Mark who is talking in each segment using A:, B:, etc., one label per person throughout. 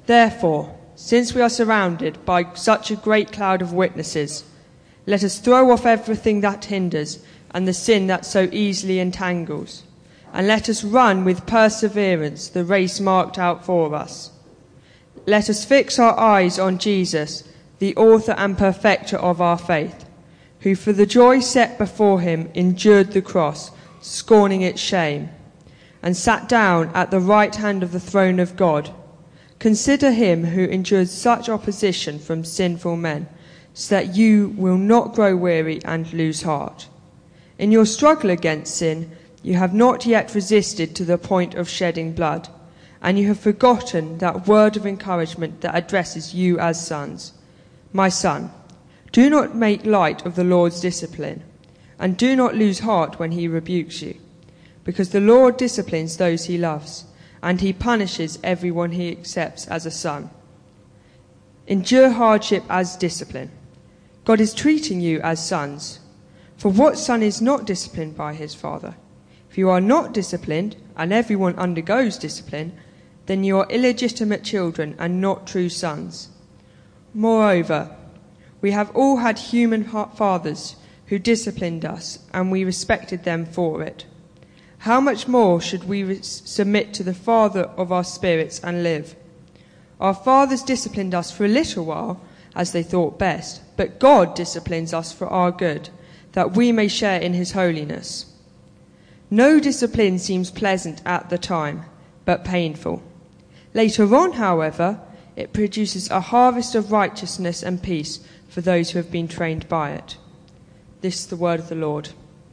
A: Therefore, since we are surrounded by such a great cloud of witnesses, let us throw off everything that hinders and the sin that so easily entangles, and let us run with perseverance the race marked out for us. Let us fix our eyes on Jesus, the author and perfecter of our faith, who for the joy set before him endured the cross, scorning its shame, and sat down at the right hand of the throne of God. Consider him who endured such opposition from sinful men, so that you will not grow weary and lose heart. In your struggle against sin, you have not yet resisted to the point of shedding blood, and you have forgotten that word of encouragement that addresses you as sons. My son, do not make light of the Lord's discipline, and do not lose heart when he rebukes you, because the Lord disciplines those he loves, and he punishes everyone he accepts as a son. Endure hardship as discipline. God is treating you as sons. For what son is not disciplined by his father? If you are not disciplined, and everyone undergoes discipline, then you are illegitimate children and not true sons. Moreover, we have all had human fathers who disciplined us, and we respected them for it. How much more should we submit to the Father of our spirits and live? Our fathers disciplined us for a little while, as they thought best, but God disciplines us for our good, that we may share in his holiness. No discipline seems pleasant at the time, but painful. Later on, however, it produces a harvest of righteousness and peace for those who have been trained by it. This is the word of the Lord.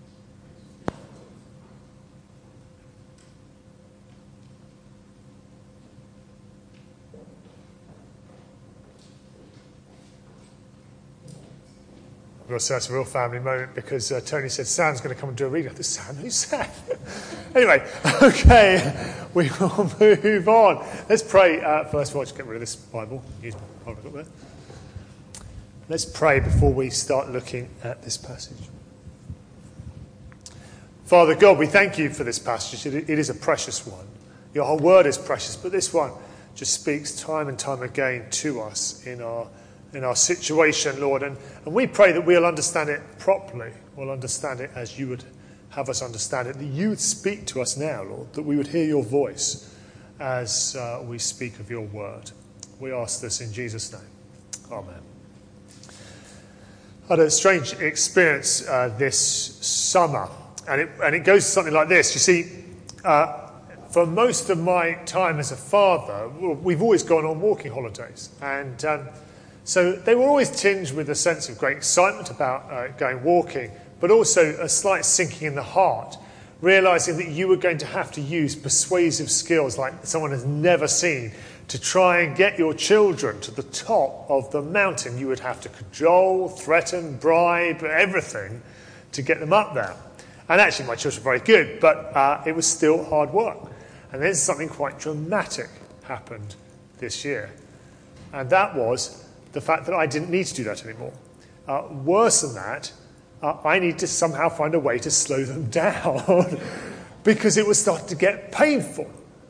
B: We'll say it's a real family moment because Tony said Sam's going to come and do a reading. I thought, Sam? Who's Sam? Anyway, okay, we will move on. Let's pray. First of all, just get rid of this Bible. Use my Bible up there. Let's pray before we start looking at this passage. Father God, we thank you for this passage. It is a precious one. Your whole word is precious, but this one just speaks time and time again to us in our situation, Lord. And we pray that we'll understand it properly. We'll understand it as you would have us understand it. That you would speak to us now, Lord. That we would hear your voice as we speak of your word. We ask this in Jesus' name. Amen. I had a strange experience this summer. And it goes something like this. You see, for most of my time as a father, we've always gone on walking holidays. And so they were always tinged with a sense of great excitement about going walking, but also a slight sinking in the heart, realising that you were going to have to use persuasive skills like someone has never seen to try and get your children to the top of the mountain. You would have to cajole, threaten, bribe, everything to get them up there. And actually my children were very good, but it was still hard work. And then something quite dramatic happened this year. And that was the fact that I didn't need to do that anymore. Worse than that, I need to somehow find a way to slow them down because it was starting to get painful.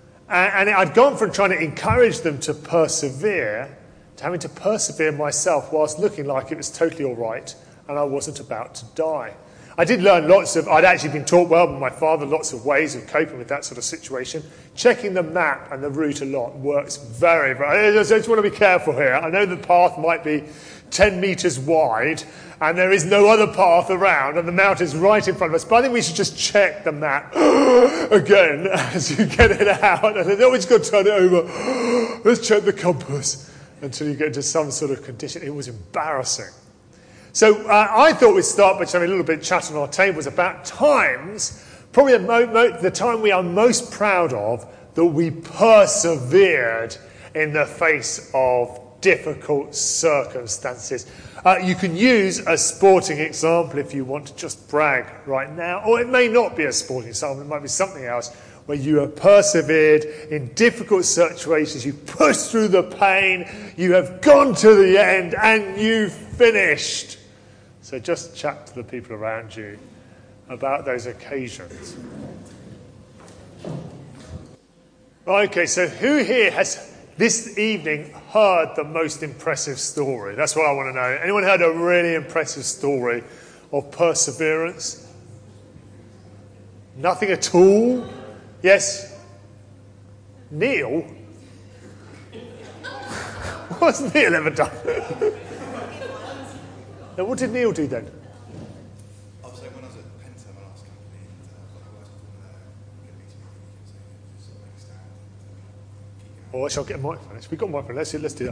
B: And I'd gone from trying to encourage them to persevere to having to persevere myself whilst looking like it was totally all right and I wasn't about to die. I did learn I'd actually been taught well by my father lots of ways of coping with that sort of situation. Checking the map and the route a lot works very, very... I just want to be careful here. I know the path might be 10 metres wide and there is no other path around and the mountain's right in front of us. But I think we should just check the map again as you get it out. And then always got to turn it over. Let's check the compass until you get into some sort of condition. It was embarrassing. So I thought we'd start by just having a little bit of chat on our tables about times, probably the time we are most proud of, that we persevered in the face of difficult circumstances. You can use a sporting example if you want to just brag right now, or it may not be a sporting example, it might be something else, where you have persevered in difficult situations, you pushed through the pain, you have gone to the end, and you finished. So just chat to the people around you about those occasions. Okay, so who here has this evening heard the most impressive story? That's what I want to know. Anyone heard a really impressive story of perseverance? Nothing at all? Yes? Neil? What's Neil ever done? Now, what did Neil do then?
C: I was when I was at Penta, my last company, and when I worked with them, get a meeting with sort of make a stand, keep going.
B: Oh, actually, I'll get a microphone. We've got a microphone. Let's do that.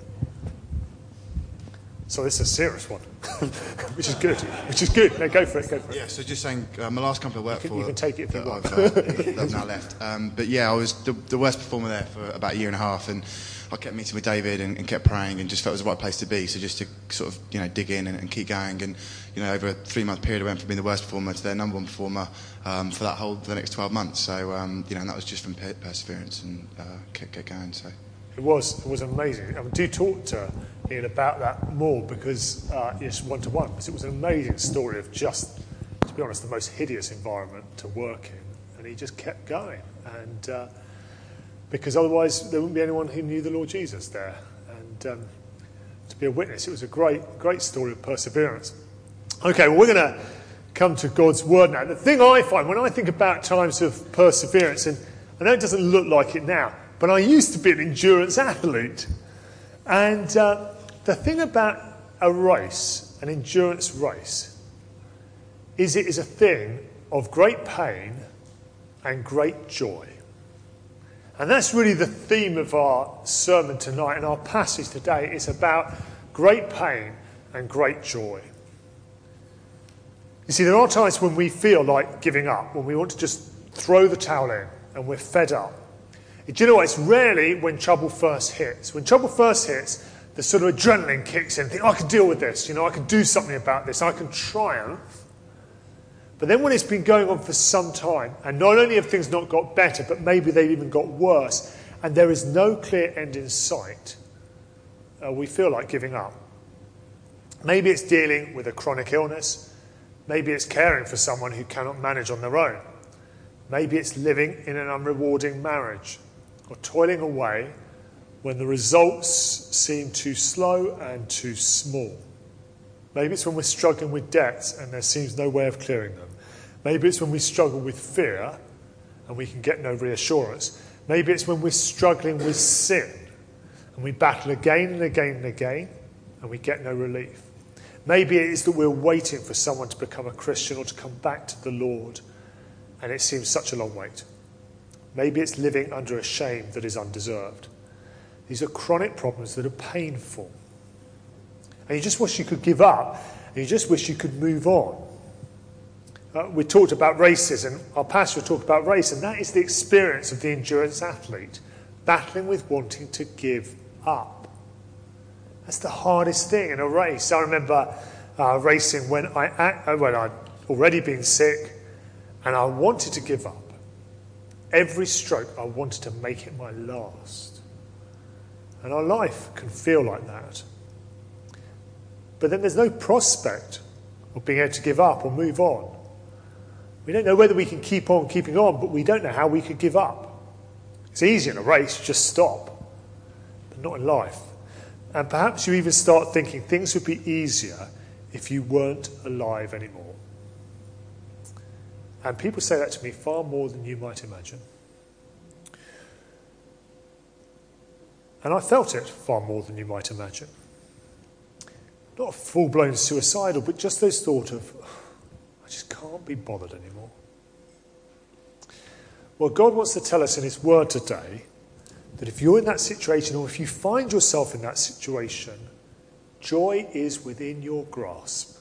B: So this is a serious one, which is good. No, go for it.
C: Yeah, so just saying, my last company I worked for...
B: You can take it if you want.
C: I've now left. But yeah, I was the worst performer there for about a year and a half, and I kept meeting with David and kept praying and just felt it was the right place to be. So just to sort of, dig in and keep going. And, over a 3-month period, I went from being the worst performer to their number one performer for the next 12 months. So, and that was just from perseverance and kept going, so...
B: It was amazing. Do talk to Ian about that more, because it's one-to-one. Because it was an amazing story of just, to be honest, the most hideous environment to work in, and he just kept going. And because otherwise there wouldn't be anyone who knew the Lord Jesus there. And to be a witness, it was a great story of perseverance. Okay, well, we're going to come to God's word now. The thing I find when I think about times of perseverance, and I know it doesn't look like it now, but I used to be an endurance athlete. And the thing about a race, an endurance race, is it is a thing of great pain and great joy. And that's really the theme of our sermon tonight, and our passage today is about great pain and great joy. You see, there are times when we feel like giving up, when we want to just throw the towel in and we're fed up. Do you know what? It's rarely when trouble first hits. When trouble first hits, the sort of adrenaline kicks in. Think, I can deal with this. I can do something about this. I can triumph. But then when it's been going on for some time, and not only have things not got better, but maybe they've even got worse, and there is no clear end in sight, we feel like giving up. Maybe it's dealing with a chronic illness. Maybe it's caring for someone who cannot manage on their own. Maybe it's living in an unrewarding marriage, or toiling away when the results seem too slow and too small. Maybe it's when we're struggling with debts and there seems no way of clearing them. Maybe it's when we struggle with fear and we can get no reassurance. Maybe it's when we're struggling with sin and we battle again and again and again and we get no relief. Maybe it is that we're waiting for someone to become a Christian or to come back to the Lord, and it seems such a long wait. Maybe it's living under a shame that is undeserved. These are chronic problems that are painful. And you just wish you could give up, and you just wish you could move on. We talked about races, and our pastor talked about race, and that is the experience of the endurance athlete, battling with wanting to give up. That's the hardest thing in a race. I remember racing when I'd already been sick, and I wanted to give up. Every stroke, I wanted to make it my last. And our life can feel like that. But then there's no prospect of being able to give up or move on. We don't know whether we can keep on keeping on, but we don't know how we could give up. It's easy in a race, just stop. But not in life. And perhaps you even start thinking things would be easier if you weren't alive anymore. And people say that to me far more than you might imagine. And I felt it far more than you might imagine. Not full-blown suicidal, but just those thought of, I just can't be bothered anymore. Well, God wants to tell us in his word today that if you're in that situation, or if you find yourself in that situation, joy is within your grasp.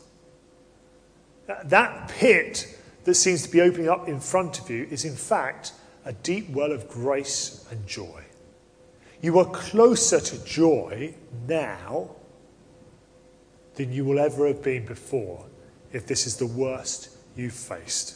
B: That pit that seems to be opening up in front of you is in fact a deep well of grace and joy. You are closer to joy now than you will ever have been before if this is the worst you've faced.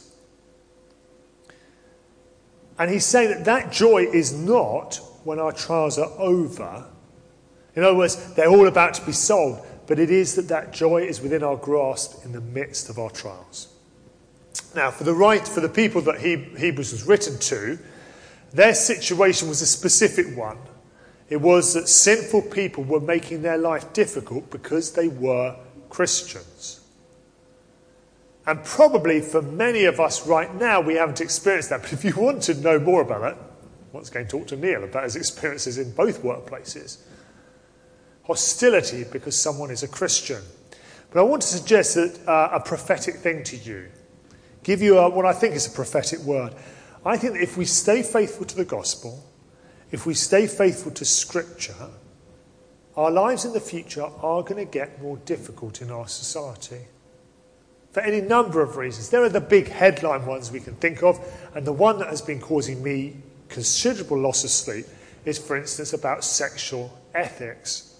B: And he's saying that that joy is not when our trials are over. In other words, they're all about to be solved, but it is that joy is within our grasp in the midst of our trials. Now, for the people that Hebrews was written to, their situation was a specific one. It was that sinful people were making their life difficult because they were Christians. And probably for many of us right now, we haven't experienced that. But if you want to know more about that, once again, talk to Neil about his experiences in both workplaces. Hostility because someone is a Christian. But I want to suggest that a prophetic thing to you. Give you what I think is a prophetic word. I think that if we stay faithful to the gospel, if we stay faithful to Scripture, our lives in the future are going to get more difficult in our society. For any number of reasons. There are the big headline ones we can think of, and the one that has been causing me considerable loss of sleep is, for instance, about sexual ethics.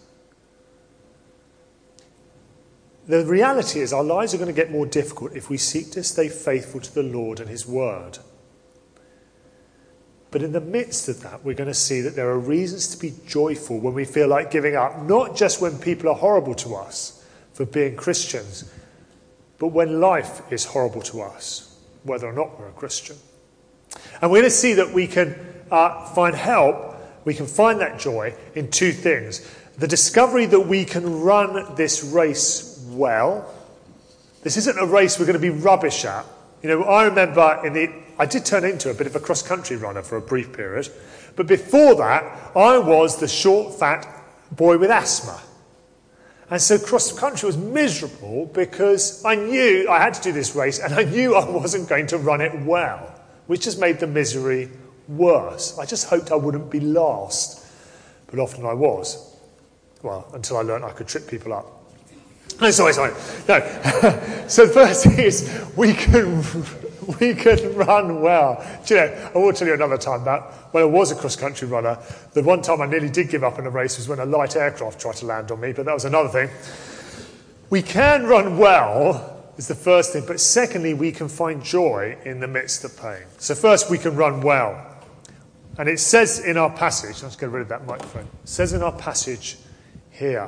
B: The reality is our lives are going to get more difficult if we seek to stay faithful to the Lord and his word. But in the midst of that, we're going to see that there are reasons to be joyful when we feel like giving up, not just when people are horrible to us for being Christians, but when life is horrible to us, whether or not we're a Christian. And we're going to see that we can find help, we can find that joy in two things. The discovery that we can run this race well. This isn't a race we're going to be rubbish at. You know, I remember I did turn into a bit of a cross-country runner for a brief period. But before that, I was the short, fat boy with asthma. And so cross-country was miserable because I knew I had to do this race and I knew I wasn't going to run it well, which just made the misery worse. I just hoped I wouldn't be last. But often I was. Well, until I learned I could trip people up. No, sorry. No. So the first thing is we can run well. Do you know, I will tell you another time that when I was a cross-country runner, the one time I nearly did give up in a race was when a light aircraft tried to land on me, but that was another thing. We can run well, is the first thing, but secondly, we can find joy in the midst of pain. So first, we can run well. And it says in our passage, let's get rid of that microphone, it says in our passage here,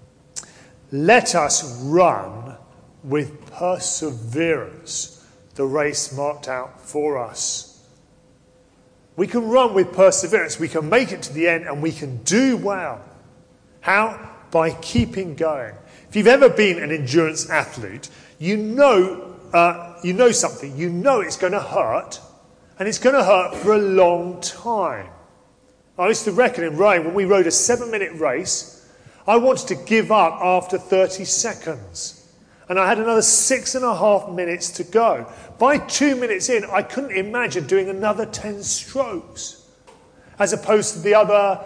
B: let us run with perseverance the race marked out for us. We can run with perseverance. We can make it to the end and we can do well. How? By keeping going. If you've ever been an endurance athlete, you know something. You know it's going to hurt, and it's going to hurt for a long time. I used to reckon in rowing, when we rowed a 7-minute race, I wanted to give up after 30 seconds. And I had another 6.5 minutes to go. By 2 minutes in, I couldn't imagine doing another 10 strokes. As opposed to the other,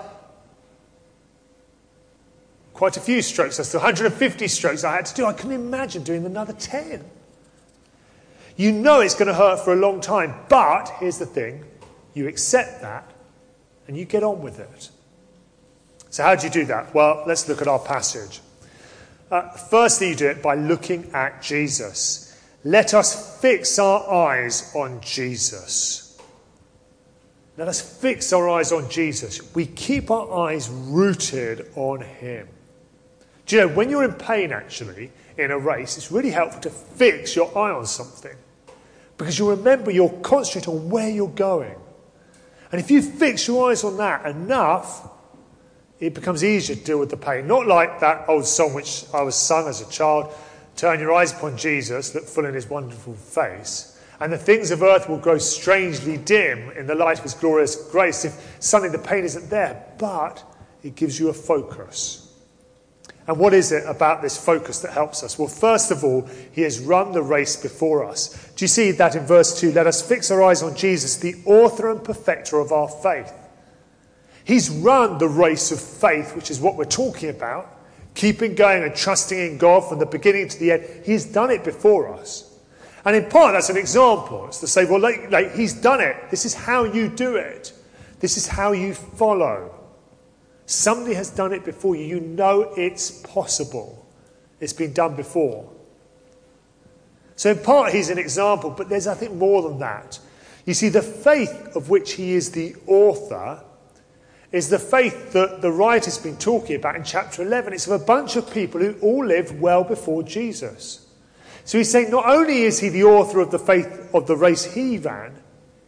B: quite a few strokes. That's the 150 strokes I had to do. I couldn't imagine doing another 10. You know it's going to hurt for a long time. But here's the thing. You accept that and you get on with it. So how do you do that? Well, let's look at our passage. Firstly, you do it by looking at Jesus. Let us fix our eyes on Jesus. Let us fix our eyes on Jesus. We keep our eyes rooted on him. Do you know, when you're in pain, actually, in a race, it's really helpful to fix your eye on something. Because you'll remember you'll concentrate on where you're going. And if you fix your eyes on that enough, it becomes easier to deal with the pain. Not like that old song which I was sung as a child, turn your eyes upon Jesus, look full in his wonderful face, and the things of earth will grow strangely dim in the light of his glorious grace if suddenly the pain isn't there. But it gives you a focus. And what is it about this focus that helps us? Well, first of all, he has run the race before us. Do you see that in verse 2? Let us fix our eyes on Jesus, the author and perfecter of our faith. He's run the race of faith, which is what we're talking about, keeping going and trusting in God from the beginning to the end. He's done it before us. And in part, that's an example. It's to say, well, like he's done it. This is how you do it. This is how you follow. Somebody has done it before you. You know it's possible. It's been done before. So in part, he's an example, but there's, I think, more than that. You see, the faith of which he is the author is the faith that the writer's been talking about in chapter 11. It's of a bunch of people who all lived well before Jesus. So he's saying not only is he the author of the faith of the race he ran,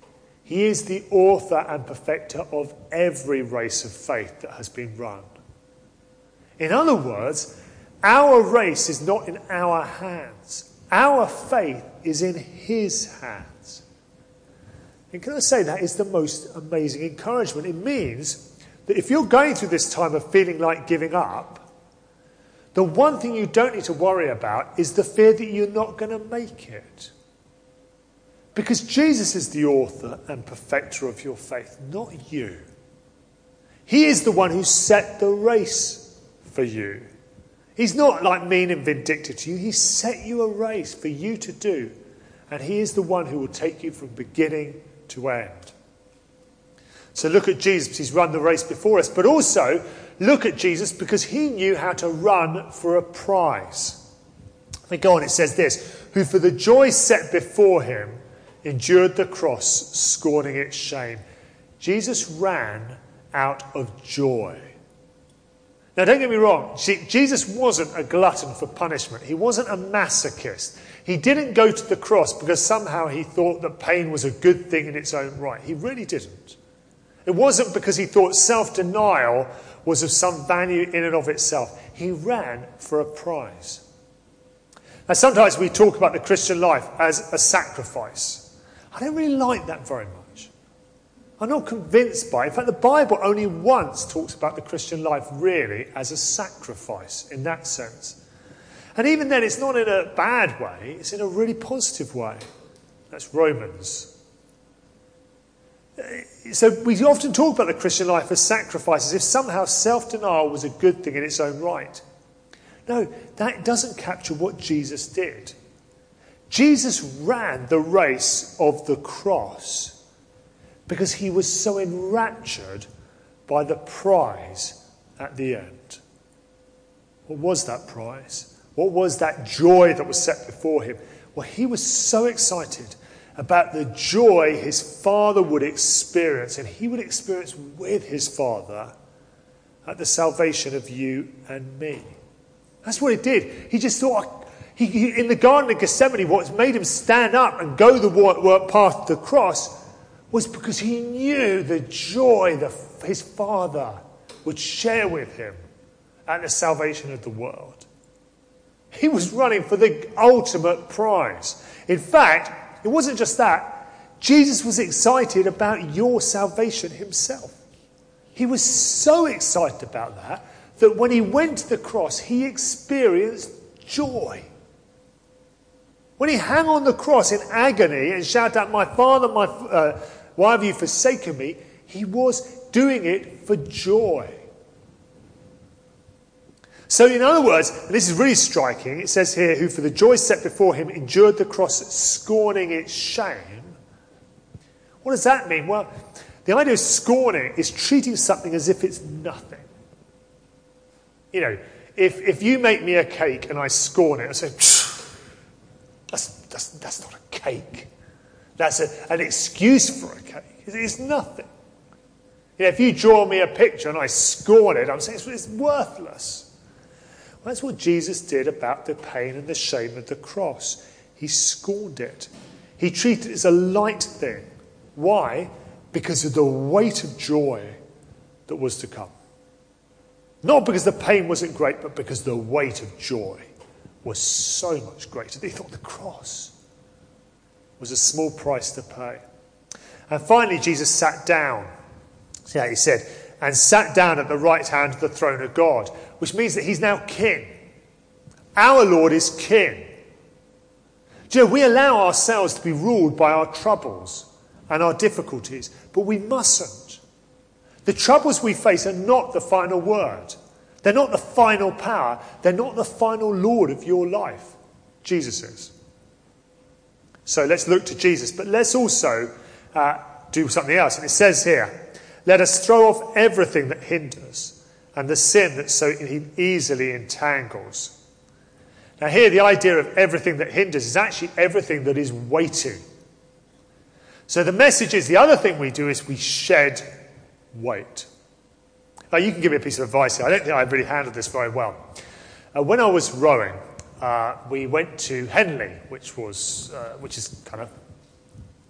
B: He is the author and perfecter of every race of faith that has been run. In other words, our race is not in our hands. Our faith is in his hands. And can I say that is the most amazing encouragement? It means that if you're going through this time of feeling like giving up, the one thing you don't need to worry about is the fear that you're not going to make it. Because Jesus is the author and perfecter of your faith, not you. He is the one who set the race for you. He's not like mean and vindictive to you. He set you a race for you to do. And he is the one who will take you from beginning to end. So look at Jesus because he's run the race before us. But also look at Jesus because he knew how to run for a prize. Then go on, it says this. Who for the joy set before him endured the cross, scorning its shame. Jesus ran out of joy. Now, don't get me wrong. See, Jesus wasn't a glutton for punishment. He wasn't a masochist. He didn't go to the cross because somehow he thought that pain was a good thing in its own right. He really didn't. It wasn't because he thought self-denial was of some value in and of itself. He ran for a prize. Now, sometimes we talk about the Christian life as a sacrifice. I don't really like that very much. I'm not convinced by it. In fact, the Bible only once talks about the Christian life really as a sacrifice in that sense. And even then, it's not in a bad way. It's in a really positive way. That's Romans. So we often talk about the Christian life as sacrifice, as if somehow self-denial was a good thing in its own right. No, that doesn't capture what Jesus did. Jesus ran the race of the cross because he was so enraptured by the prize at the end. What was that prize? What was that joy that was set before him? Well, he was so excited about the joy his Father would experience, and he would experience with his Father at the salvation of you and me. That's what it did. He just thought, in the Garden of Gethsemane, what made him stand up and go the work path of the cross was because he knew the joy that his Father would share with him at the salvation of the world. He was running for the ultimate prize. In fact, it wasn't just that. Jesus was excited about your salvation himself. He was so excited about that when he went to the cross, he experienced joy. When he hung on the cross in agony and shouted out, "My Father, why have you forsaken me?" he was doing it for joy. So in other words, and this is really striking, it says here, who for the joy set before him endured the cross, scorning its shame. What does that mean? Well, the idea of scorning is treating something as if it's nothing. You know, if you make me a cake and I scorn it, I say, that's not a cake. That's an excuse for a cake. It's nothing. You know, if you draw me a picture and I scorn it, I'm saying it's worthless. Well, that's what Jesus did about the pain and the shame of the cross. He scorned it. He treated it as a light thing. Why? Because of the weight of joy that was to come. Not because the pain wasn't great, but because the weight of joy was so much greater. They thought the cross was a small price to pay. And finally, Jesus sat down. See how he said, and sat down at the right hand of the throne of God, which means that he's now king. Our Lord is king. Do you know, we allow ourselves to be ruled by our troubles and our difficulties, but we mustn't. The troubles we face are not the final word. They're not the final power. They're not the final Lord of your life. Jesus is. So let's look to Jesus, but let's also do something else. And it says here, let us throw off everything that hinders and the sin that so easily entangles. Now here, the idea of everything that hinders is actually everything that is weighty. So the message is, the other thing we do is we shed weight. Now you can give me a piece of advice here. I don't think I've really handled this very well. When I was rowing, we went to Henley, which is kind of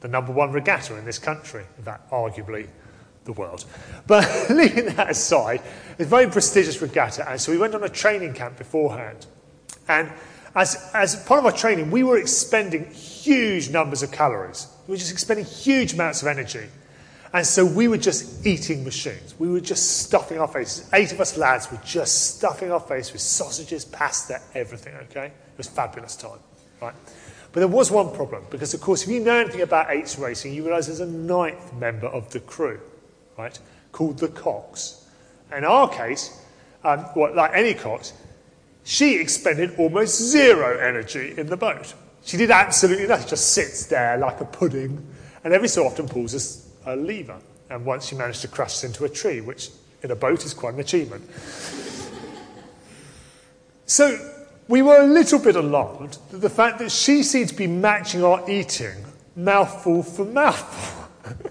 B: the number one regatta in this country, in fact, arguably the world. But leaving that aside, it's a very prestigious regatta, and so we went on a training camp beforehand. And as part of our training, we were expending huge numbers of calories. We were just expending huge amounts of energy. And so we were just eating machines. We were just stuffing our faces. 8 of us lads were just stuffing our face with sausages, pasta, everything, okay? It was a fabulous time, right? But there was one problem, because, of course, if you know anything about 8s racing, you realise there's a 9th member of the crew, right, called the Cox. In our case, like any Cox, she expended almost zero energy in the boat. She did absolutely nothing, just sits there like a pudding, and every so often pulls a lever. And once she managed to crash us into a tree, which in a boat is quite an achievement. So we were a little bit alarmed at the fact that she seemed to be matching our eating mouthful for mouthful.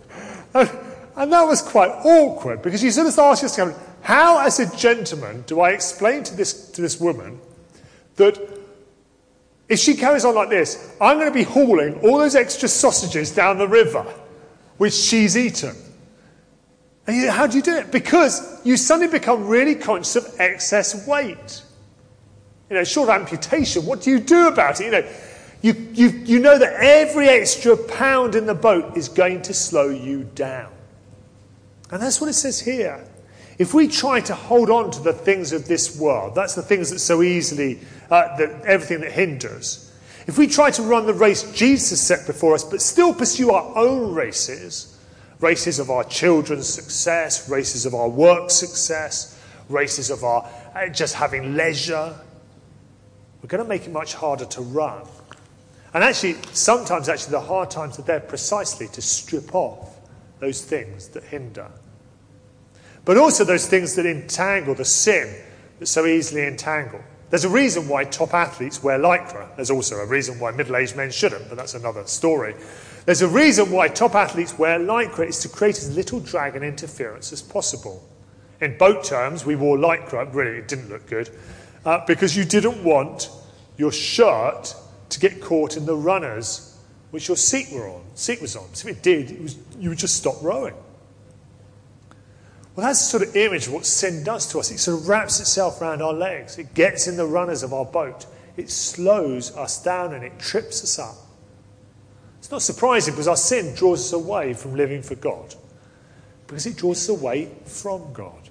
B: And that was quite awkward, because you sort of ask yourself, how, as a gentleman, do I explain to this woman that if she carries on like this, I'm going to be hauling all those extra sausages down the river, which she's eaten? And how do you do it? Because you suddenly become really conscious of excess weight. Short of amputation, what do you do about it? You know that every extra pound in the boat is going to slow you down. And that's what it says here. If we try to hold on to the things of this world, that's the things that so easily, everything that hinders. If we try to run the race Jesus has set before us, but still pursue our own races of our children's success, races of our work success, races of our just having leisure, we're going to make it much harder to run. And sometimes the hard times are there precisely to strip off those things that hinder. But also those things that entangle, the sin that so easily entangle. There's a reason why top athletes wear lycra. There's also a reason why middle-aged men shouldn't, but that's another story. There's a reason why top athletes wear lycra. It's to create as little drag and interference as possible. In boat terms, we wore lycra. Really, it didn't look good. Because you didn't want your shirt to get caught in the runners which your seat was on. So if it did, you would just stop rowing. Well, that's the sort of image of what sin does to us. It sort of wraps itself around our legs. It gets in the runners of our boat. It slows us down and it trips us up. It's not surprising, because our sin draws us away from living for God, because it draws us away from God.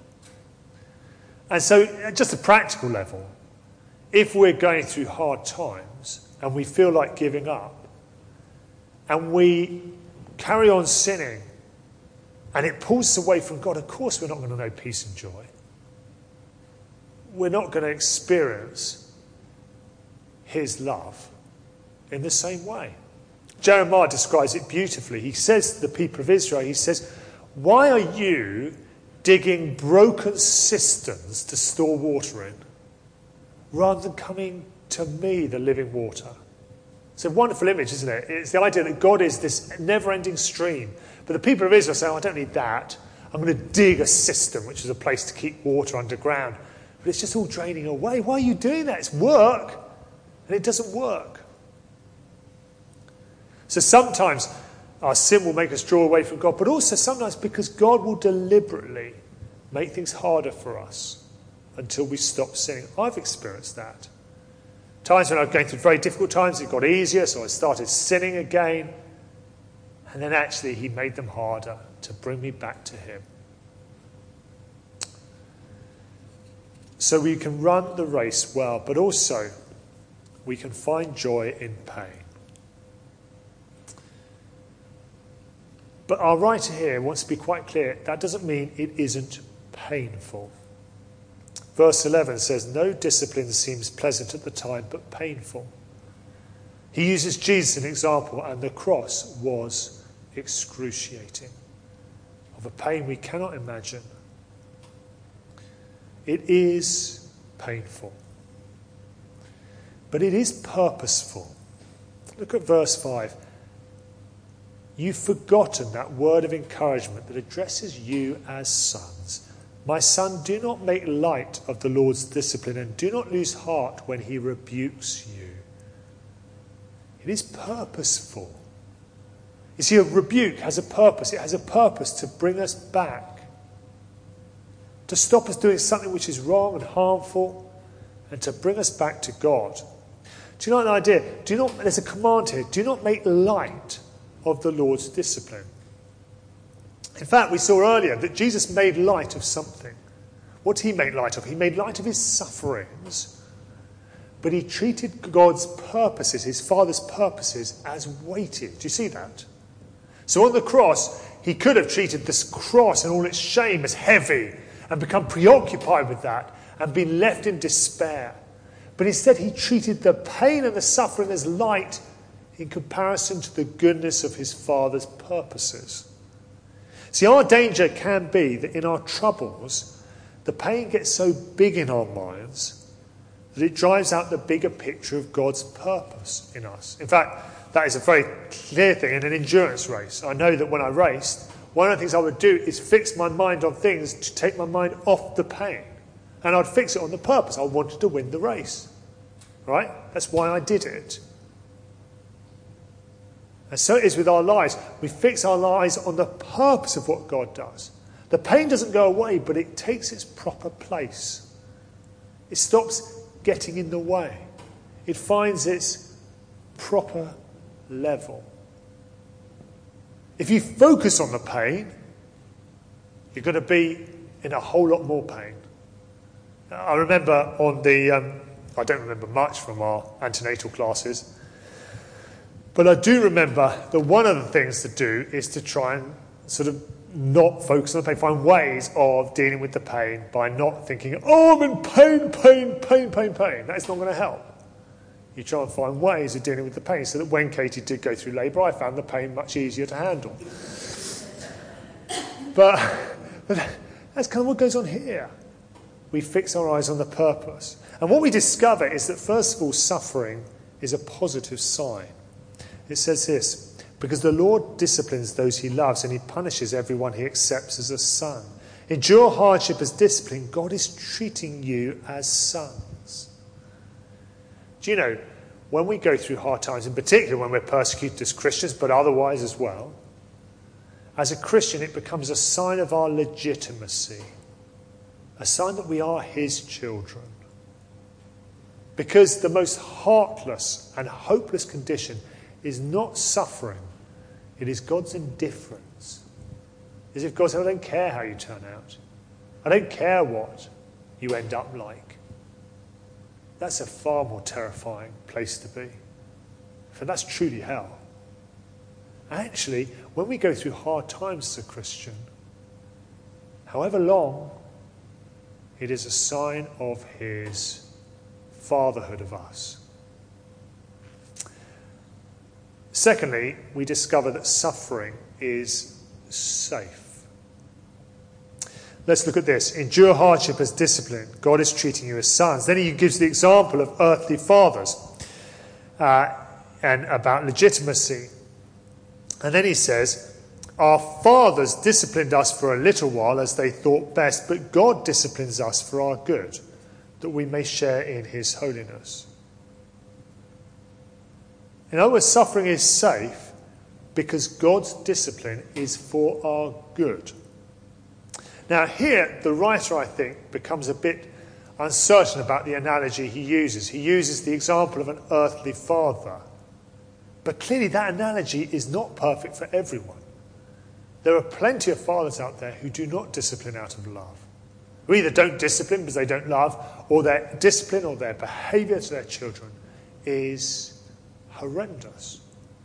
B: And so, at just a practical level, if we're going through hard times and we feel like giving up, and we carry on sinning, and it pulls us away from God, of course we're not going to know peace and joy. We're not going to experience his love in the same way. Jeremiah describes it beautifully. He says to the people of Israel, he says, why are you digging broken cisterns to store water in, rather than coming to me, the living water? It's a wonderful image, isn't it? It's the idea that God is this never-ending stream. But the people of Israel say, I don't need that. I'm going to dig a cistern, which is a place to keep water underground. But it's just all draining away. Why are you doing that? It's work. And it doesn't work. So sometimes our sin will make us draw away from God, but also sometimes because God will deliberately make things harder for us until we stop sinning. I've experienced that. Times when I was going through very difficult times, it got easier, so I started sinning again. And then actually he made them harder to bring me back to him. So we can run the race well, but also we can find joy in pain. But our writer here wants to be quite clear, that doesn't mean it isn't painful. Verse 11 says, no discipline seems pleasant at the time, but painful. He uses Jesus as an example, and the cross was excruciating, of a pain we cannot imagine. It is painful, but it is purposeful. Look at verse 5. You've forgotten that word of encouragement that addresses you as sons. My son, do not make light of the Lord's discipline, and do not lose heart when he rebukes you. It is purposeful. You see, a rebuke has a purpose. It has a purpose to bring us back, to stop us doing something which is wrong and harmful, and to bring us back to God. Do you know an idea? There's a command here. Do not make light of the Lord's discipline. In fact, we saw earlier that Jesus made light of something. What did he make light of? He made light of his sufferings, but he treated God's purposes, his Father's purposes, as weighted. Do you see that? So on the cross, he could have treated this cross and all its shame as heavy and become preoccupied with that and been left in despair. But instead, he treated the pain and the suffering as light in comparison to the goodness of his Father's purposes. See, our danger can be that in our troubles, the pain gets so big in our minds that it drives out the bigger picture of God's purpose in us. In fact, that is a very clear thing in an endurance race. I know that when I raced, one of the things I would do is fix my mind on things to take my mind off the pain. And I'd fix it on the purpose. I wanted to win the race. Right? That's why I did it. And so it is with our lives. We fix our lives on the purpose of what God does. The pain doesn't go away, but it takes its proper place. It stops getting in the way. It finds its proper level. If you focus on the pain, you're going to be in a whole lot more pain. I remember on the, I don't remember much from our antenatal classes, but I do remember that one of the things to do is to try and sort of not focus on the pain, find ways of dealing with the pain by not thinking, oh, I'm in pain. That's not going to help. You try and find ways of dealing with the pain so that when Katie did go through labour, I found the pain much easier to handle. But that's kind of what goes on here. We fix our eyes on the purpose. And what we discover is that, first of all, suffering is a positive sign. It says this, because the Lord disciplines those he loves and he punishes everyone he accepts as a son. Endure hardship as discipline. God is treating you as sons. Do you know, when we go through hard times, in particular when we're persecuted as Christians, but otherwise as well, as a Christian it becomes a sign of our legitimacy, a sign that we are his children. Because the most heartless and hopeless condition is not suffering, it is God's indifference. As if God says, I don't care how you turn out. I don't care what you end up like. That's a far more terrifying place to be. For that's truly hell. Actually, when we go through hard times as a Christian, however long, it is a sign of his fatherhood of us. Secondly, we discover that suffering is safe. Let's look at this. Endure hardship as discipline. God is treating you as sons. Then he gives the example of earthly fathers and about legitimacy. And then he says, our fathers disciplined us for a little while as they thought best, but God disciplines us for our good, that we may share in his holiness. In other words, suffering is safe because God's discipline is for our good. Now here, the writer, I think, becomes a bit uncertain about the analogy he uses. He uses the example of an earthly father. But clearly that analogy is not perfect for everyone. There are plenty of fathers out there who do not discipline out of love. Who either don't discipline because they don't love, or their discipline or their behaviour to their children is horrendous.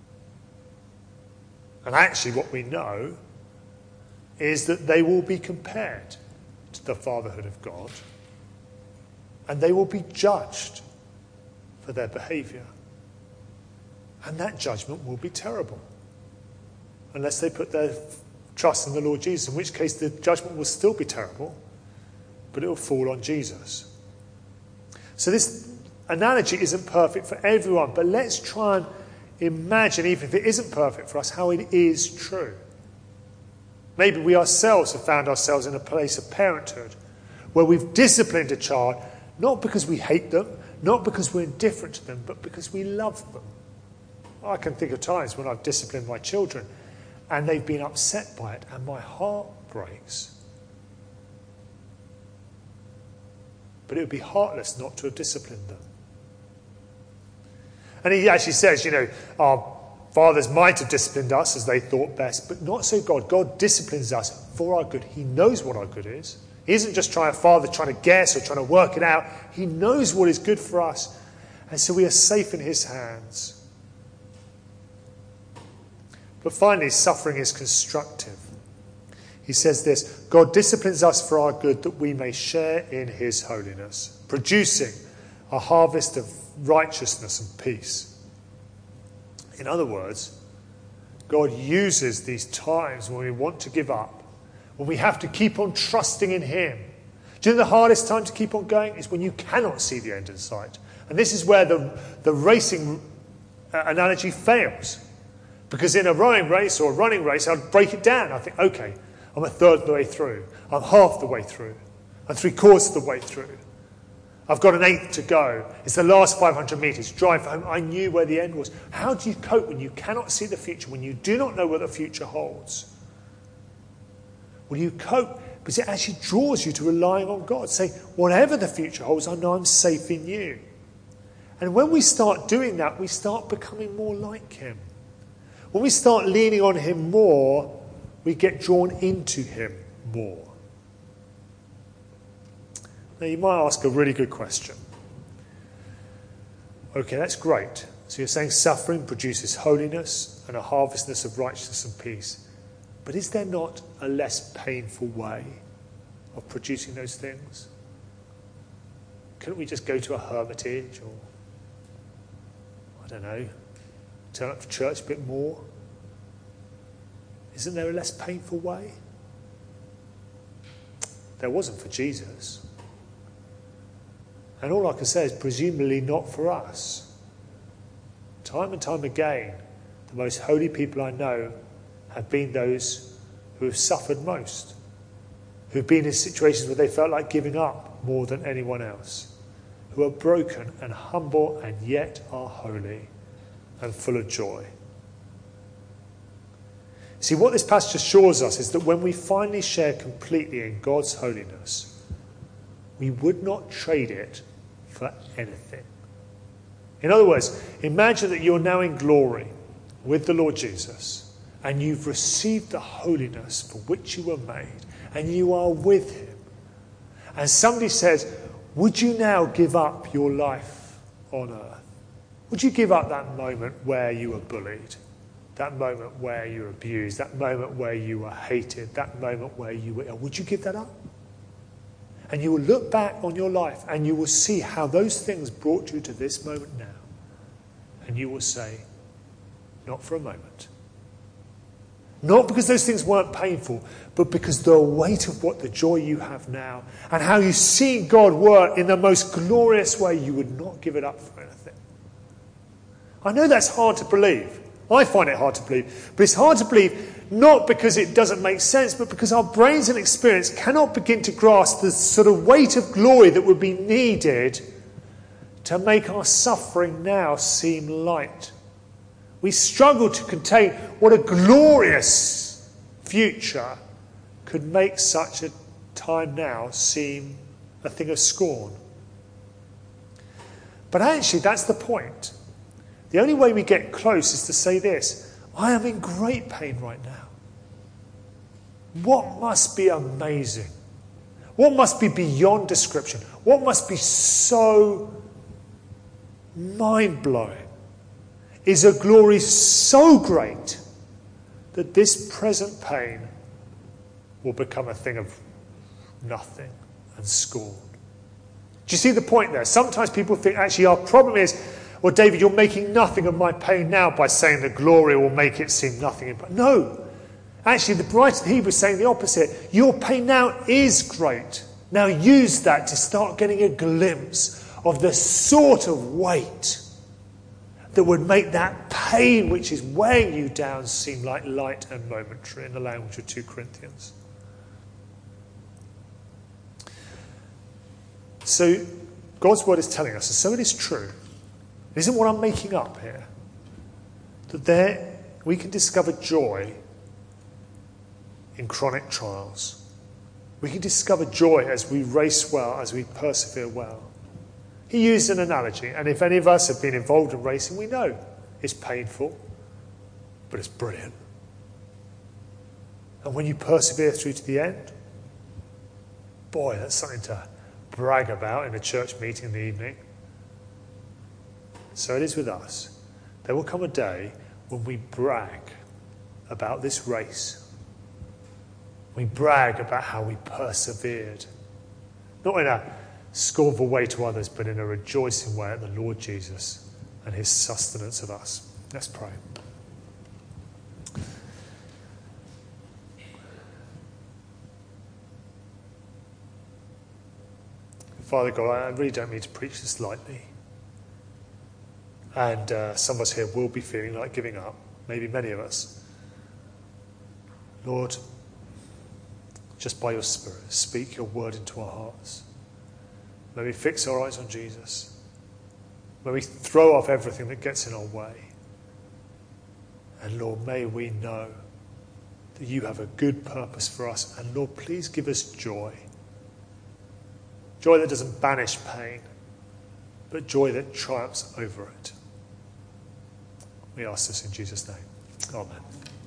B: And actually what we know is that they will be compared to the fatherhood of God, and they will be judged for their behaviour. And that judgment will be terrible, unless they put their trust in the Lord Jesus, in which case the judgment will still be terrible, but it will fall on Jesus. So this analogy isn't perfect for everyone, but let's try and imagine, even if it isn't perfect for us, how it is true. Maybe we ourselves have found ourselves in a place of parenthood where we've disciplined a child, not because we hate them, not because we're indifferent to them, but because we love them. I can think of times when I've disciplined my children, and they've been upset by it, and my heart breaks. But it would be heartless not to have disciplined them. And he actually says, our fathers might have disciplined us as they thought best, but not so God. God disciplines us for our good. He knows what our good is. He isn't just trying to guess or trying to work it out. He knows what is good for us. And so we are safe in his hands. But finally, suffering is constructive. He says this: God disciplines us for our good, that we may share in his holiness, producing a harvest of righteousness and peace. In other words, God uses these times when we want to give up, when we have to keep on trusting in him. Do you know the hardest time to keep on going is when you cannot see the end in sight? And this is where the racing analogy fails. Because in a rowing race or a running race, I'd break it down. I think, okay, I'm a third of the way through. I'm half the way through. I'm 3/4 of the way through. I've got an eighth to go. It's the last 500 metres. Drive home. I knew where the end was. How do you cope when you cannot see the future, when you do not know what the future holds? Well, you cope because it actually draws you to relying on God. Say, whatever the future holds, I know I'm safe in you. And when we start doing that, we start becoming more like him. When we start leaning on him more, we get drawn into him more. Now, you might ask a really good question. Okay, that's great. So you're saying suffering produces holiness and a harvestness of righteousness and peace. But is there not a less painful way of producing those things? Couldn't we just go to a hermitage or, I don't know, turn up for church a bit more? Isn't there a less painful way? There wasn't for Jesus. And all I can say is presumably not for us. Time and time again, the most holy people I know have been those who have suffered most, who've been in situations where they felt like giving up more than anyone else, who are broken and humble and yet are holy and full of joy. See, what this passage assures us is that when we finally share completely in God's holiness, we would not trade it for anything. In other words, imagine that you're now in glory with the Lord Jesus, and you've received the holiness for which you were made, and you are with him. And somebody says, would you now give up your life on earth? Would you give up that moment where you were bullied? That moment where you were abused? That moment where you were hated? That moment where you were ill? Would you give that up? And you will look back on your life and you will see how those things brought you to this moment now. And you will say, not for a moment. Not because those things weren't painful, but because the weight of what the joy you have now and how you see God work in the most glorious way, you would not give it up for anything. I know that's hard to believe. I find it hard to believe. But it's hard to believe not because it doesn't make sense, but because our brains and experience cannot begin to grasp the sort of weight of glory that would be needed to make our suffering now seem light. We struggle to contain what a glorious future could make such a time now seem a thing of scorn. But actually, that's the point. The only way we get close is to say this: I am in great pain right now. What must be amazing? What must be beyond description? What must be so mind-blowing is a glory so great that this present pain will become a thing of nothing and scorn. Do you see the point there? Sometimes people think actually our problem is, well, David, you're making nothing of my pain now by saying that glory will make it seem nothing. No. Actually, the writer of the Hebrews is saying the opposite. Your pain now is great. Now use that to start getting a glimpse of the sort of weight that would make that pain which is weighing you down seem like light and momentary, in the language of 2 Corinthians. So God's word is telling us, and so it is true, it isn't what I'm making up here, that there we can discover joy in chronic trials. We can discover joy as we race well, as we persevere well. He used an analogy, and if any of us have been involved in racing, we know it's painful, but it's brilliant. And when you persevere through to the end, boy, that's something to brag about in a church meeting in the evening. So it is with us. There will come a day when we brag about this race. We brag about how we persevered. Not in a scornful way to others, but in a rejoicing way at the Lord Jesus and his sustenance of us. Let's pray. Father God, I really don't mean to preach this lightly. And some of us here will be feeling like giving up, maybe many of us. Lord, just by your Spirit, speak your word into our hearts. May we fix our eyes on Jesus. May we throw off everything that gets in our way. And Lord, may we know that you have a good purpose for us. And Lord, please give us joy. Joy that doesn't banish pain, but joy that triumphs over it. We ask this in Jesus' name. Amen.